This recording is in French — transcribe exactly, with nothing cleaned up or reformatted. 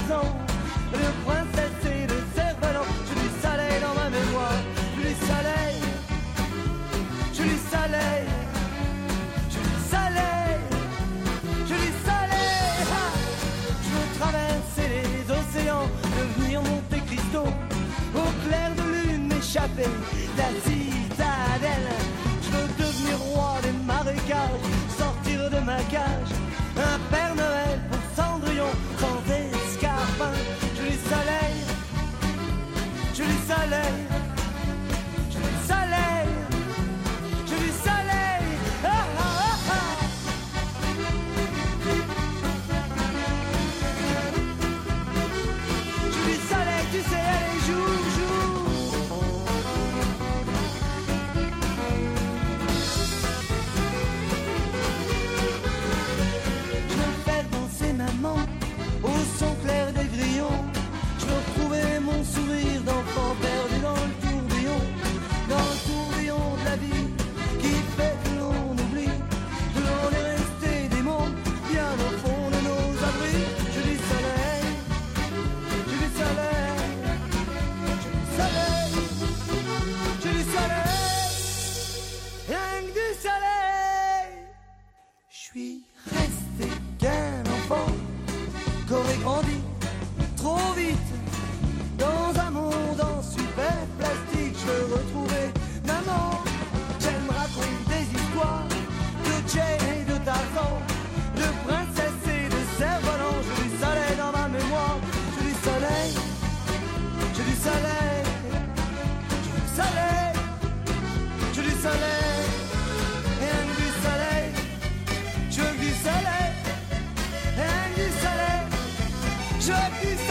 ans, de princesse et de cerf-volant. J'ai du soleil dans ma mémoire, j'ai du soleil, j'ai du soleil, j'ai du soleil, j'ai du soleil. Ha, je veux traverser les océans, devenir Monte Cristo, au clair de lune m'échapper de la citadelle. Je veux devenir roi des marécages, sortir de ma cage, un Père Noël pour Cendrillon, sans escarpin. J'ai du soleil, j'ai du soleil, j'ai du soleil, j'ai du soleil. Ah, ah, ah, ah. J'ai du soleil, tu sais, allez, joue, joue. Je veux faire danser maman au son clair des grillons. Je veux retrouver mon sourire d'enfant perdu dans le tourbillon, dans le tourbillon de la vie qui fait que l'on oublie que l'on est resté des mondes bien au fond de nos abris. J'ai du soleil, j'ai du soleil, j'ai du soleil, j'ai du soleil, rien que du soleil. Je suis resté qu'un enfant qu'aurait grandi trop vite dans un monde en super plastique. Je veux retrouver maman. J'aime raconter des histoires de Jane et de Tarzan, de princesse et de cerf-volant. J'ai du soleil dans ma mémoire, j'ai du soleil, j'ai du soleil, j'ai du soleil, j'ai du soleil, rien que du soleil. Je veux du soleil, rien que du soleil, je veux du soleil.